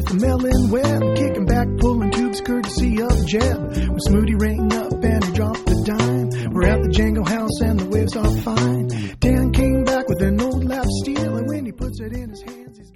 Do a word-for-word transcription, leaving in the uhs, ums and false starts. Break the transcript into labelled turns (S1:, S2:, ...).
S1: with the melon web, kicking back, pulling tubes courtesy of Jeb.